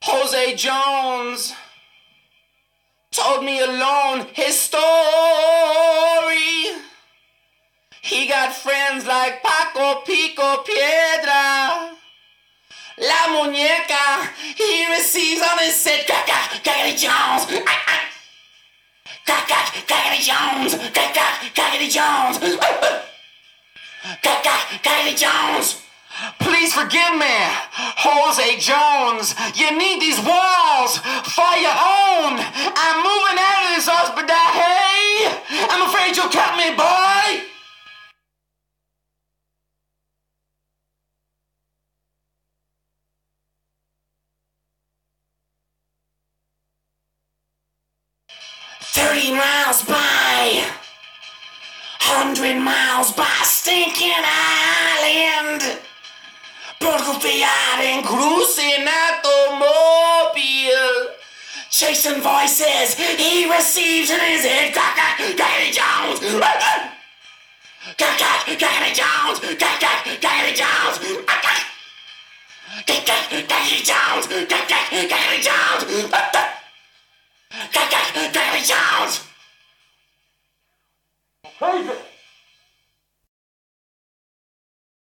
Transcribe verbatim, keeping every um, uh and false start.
Jose Jones told me alone his story. He got friends like Paco Pico Piedra, La Muñeca. He receives on his set Caca, Cackety Jones. Caca, Cackety Jones. Caca, Cackety Jones. Caca, Cackety Jones. Please forgive me, Jose Jones. You need these walls for your own. I'm moving out of this hospital. Hey, I'm afraid you'll cut me, boy. Thirty miles by, hundred miles by Stinking Island. Porcofiat and cruising automobile, chasing voices he receives in his head. Cackety Jones, Cackety Jones, Cackety Jones, Cackety Jones, Cackety Jones, Cackety Jones.